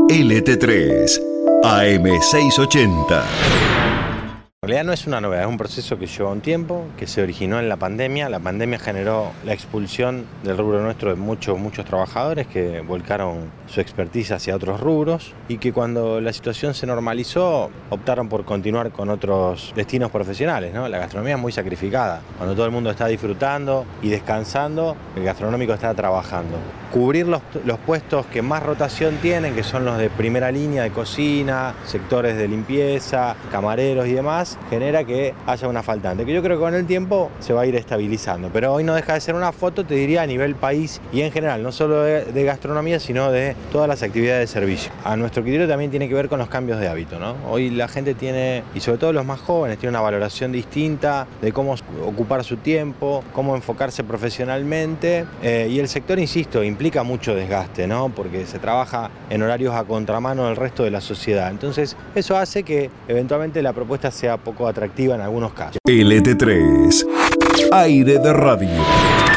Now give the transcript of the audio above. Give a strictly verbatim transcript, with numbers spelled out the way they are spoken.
L T tres, A M seiscientos ochenta. En realidad no es una novedad, es un proceso que lleva un tiempo, que se originó en la pandemia. La pandemia generó la expulsión del rubro nuestro de muchos, muchos trabajadores que volcaron su expertise hacia otros rubros y que cuando la situación se normalizó optaron por continuar con otros destinos profesionales, ¿no? La gastronomía es muy sacrificada. Cuando todo el mundo está disfrutando y descansando, el gastronómico está trabajando. Cubrir los, los puestos que más rotación tienen, que son los de primera línea de cocina, sectores de limpieza, camareros y demás, genera que haya una faltante, que yo creo que con el tiempo se va a ir estabilizando. Pero hoy no deja de ser una foto, te diría, a nivel país y en general, no solo de, de gastronomía, sino de todas las actividades de servicio. A nuestro criterio también tiene que ver con los cambios de hábito, ¿no? Hoy la gente tiene, y sobre todo los más jóvenes, tiene una valoración distinta de cómo ocupar su tiempo, cómo enfocarse profesionalmente, eh, y el sector, insisto, implica mucho desgaste, ¿no? Porque se trabaja en horarios a contramano del resto de la sociedad. Entonces, eso hace que eventualmente la propuesta sea poco atractiva en algunos casos. L T tres, aire de radio.